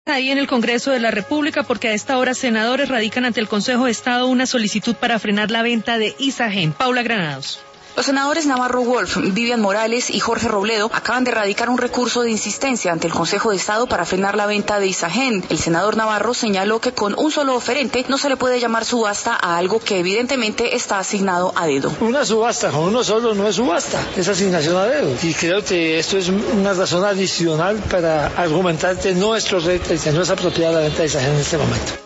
Ahí en el Congreso de la República, porque a esta hora senadores radican ante el Consejo de Estado una solicitud para frenar la venta de Isagen. Paula Granados. Los senadores Navarro Wolf, Vivian Morales y Jorge Robledo acaban de radicar un recurso de insistencia ante el Consejo de Estado para frenar la venta de Isagen. El senador Navarro señaló que con un solo oferente no se le puede llamar subasta a algo que evidentemente está asignado a dedo. Una subasta con uno solo no es subasta, es asignación a dedo. Y creo que esto es una razón adicional para argumentar que no es correcta y que no es apropiada la venta de Isagen en este momento.